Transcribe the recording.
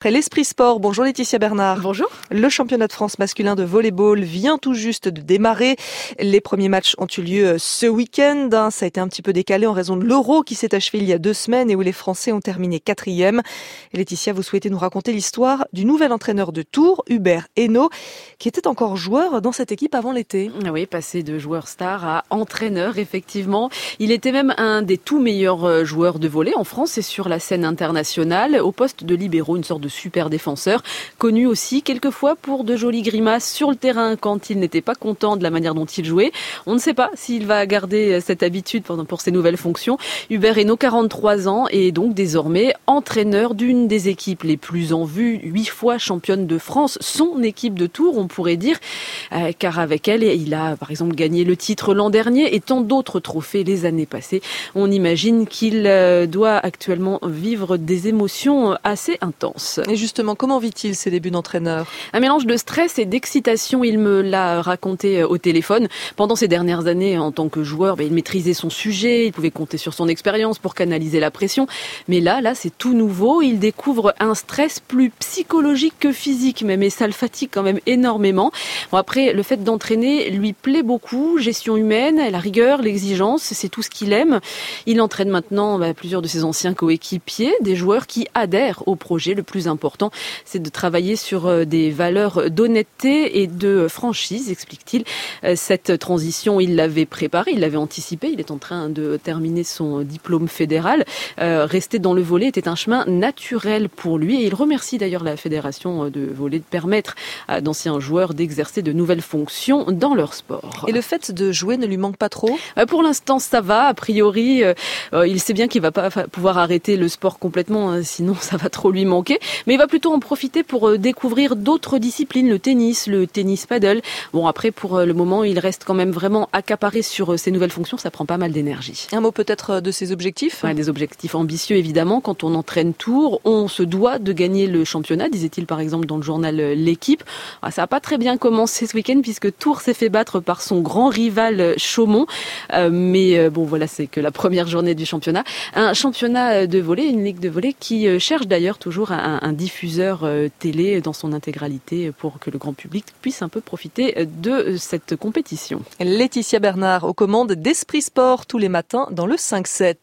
L'Esprit Sport, bonjour Laetitia Bernard. Bonjour. Le championnat de France masculin de volley-ball vient tout juste de démarrer. Les premiers matchs ont eu lieu ce week-end. Ça a été un petit peu décalé en raison de l'Euro qui s'est achevé il y a 2 semaines et où les Français ont terminé 4e. Et Laetitia, vous souhaitez nous raconter l'histoire du nouvel entraîneur de Tours, Hubert Hainaut, qui était encore joueur dans cette équipe avant l'été. Oui, passé de joueur star à entraîneur, effectivement. Il était même un des tout meilleurs joueurs de volley en France et sur la scène internationale, au poste de libéraux, une sorte de super défenseur, connu aussi quelquefois pour de jolies grimaces sur le terrain quand il n'était pas content de la manière dont il jouait. On ne sait pas s'il va garder cette habitude pour ses nouvelles fonctions. Hubert Hainaut, 43 ans, est donc désormais entraîneur d'une des équipes les plus en vue, 8 fois championne de France, son équipe de Tours, on pourrait dire, car avec elle, il a par exemple gagné le titre l'an dernier et tant d'autres trophées les années passées. On imagine qu'il doit actuellement vivre des émotions assez intenses. Et justement, comment vit-il ses débuts d'entraîneur ? Un mélange de stress et d'excitation, il me l'a raconté au téléphone. Pendant ces dernières années, en tant que joueur, il maîtrisait son sujet, il pouvait compter sur son expérience pour canaliser la pression. Mais là, c'est tout nouveau. Il découvre un stress plus psychologique que physique même, et ça le fatigue quand même énormément. Bon, après, le fait d'entraîner lui plaît beaucoup. Gestion humaine, la rigueur, l'exigence, c'est tout ce qu'il aime. Il entraîne maintenant plusieurs de ses anciens coéquipiers, des joueurs qui adhèrent au projet. Le plus important, c'est de travailler sur des valeurs d'honnêteté et de franchise, explique-t-il. Cette transition, il l'avait préparée, il l'avait anticipée. Il est en train de terminer son diplôme fédéral. Rester dans le volley était un chemin naturel pour lui et il remercie d'ailleurs la fédération de volley de permettre à d'anciens joueurs d'exercer de nouvelles fonctions dans leur sport. Et le fait de jouer ne lui manque pas trop ? Pour l'instant, ça va. A priori, il sait bien qu'il va pas pouvoir arrêter le sport complètement, sinon ça va trop lui manquer. Mais il va plutôt en profiter pour découvrir d'autres disciplines, le tennis paddle. Bon, après, pour le moment, il reste quand même vraiment accaparé sur ses nouvelles fonctions. Ça prend pas mal d'énergie. Un mot peut-être de ses objectifs ? Des objectifs ambitieux, évidemment. Quand on entraîne Tours, on se doit de gagner le championnat, disait-il par exemple dans le journal L'Équipe. Ça n'a pas très bien commencé ce week-end puisque Tours s'est fait battre par son grand rival Chaumont. Mais voilà, c'est que la première journée du championnat. Un championnat de volley, une ligue de volley qui cherche d'ailleurs toujours un diffuseur télé dans son intégralité pour que le grand public puisse un peu profiter de cette compétition. Laetitia Bernard aux commandes d'Esprit Sport tous les matins dans le 5-7.